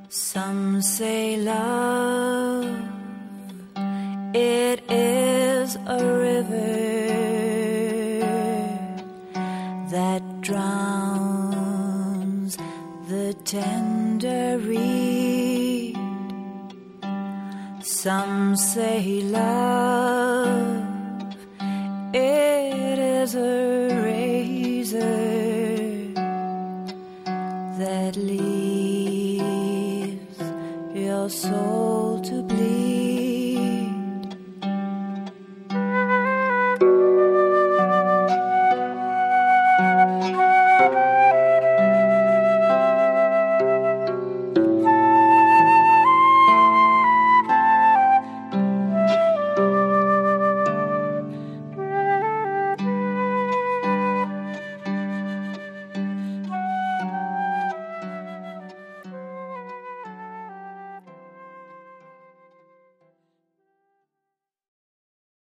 Some say love, it is a river that drowns the tender reed. Some say love, it is a razor that leaves your soul to bleed.